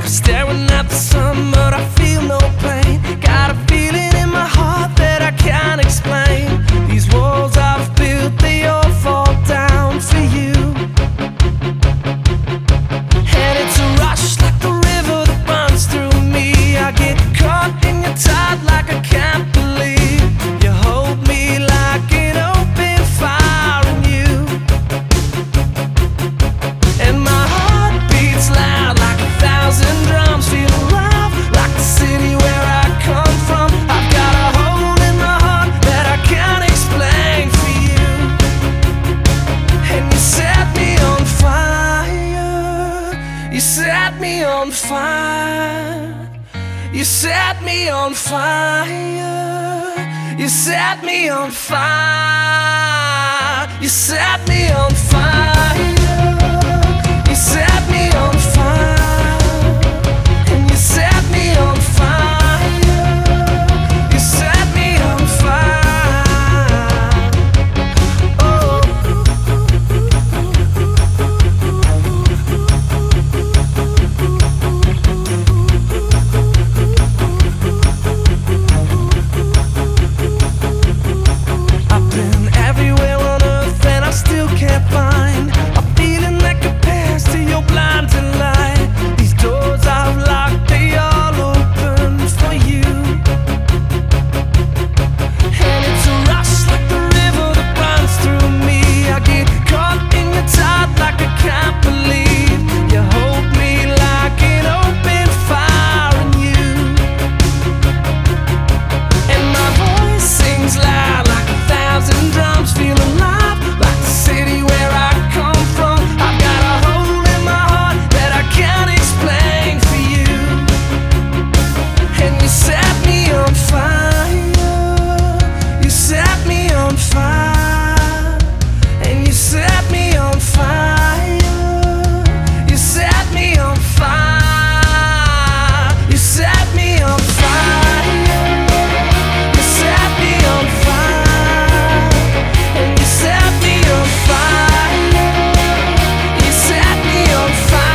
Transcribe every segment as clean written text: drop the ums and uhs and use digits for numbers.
staring at the sun, but I feel no pain. Got a feeling in my heart that I can't explain. These walls I've built, they all fall down for you. And it's a rush like the river that runs through me. I get caught in your tide like I can't believe you hold me like an open fire in you. And my heart beats loud like 1,000 drums, feel alive like the city where I come from. I've got a hole in my heart that I can't explain for you. And you set me on fire. You set me on fire. You set me on fire. You set me on fire. You set me on fire. You set me on fire. And you set me on fire. You set me on fire. Oh. I've been everywhere on earth and I still can't find a feeling that compares to your blinding light. These doors I've locked, they all open for you. And it's a rush like the river that runs through me. I get caught in your tide like I can't believe you hold me like an open fire in you. And my voice sings loud like 1,000 drums, feel alive like the city where I come from. I've got a hole in my heart that I can't explain for you. And you set me on fire. You set me on fire. And you set me on fire. You set me on fire. You set me on fire. You set me on fire. And you set me on fire. You set me on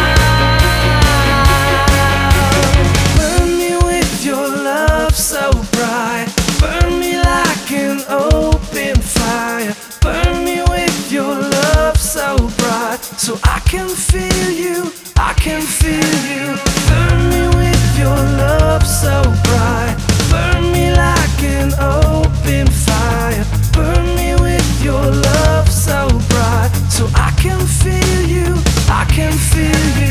fire. Burn me with your love so bright. Burn me like an open fire. Burn me with your love so bright, so I can feel you. I can feel you. Burn me with your love so bright. Burn me like an open fire. Burn me with your love so bright, so I can feel you. I can feel you.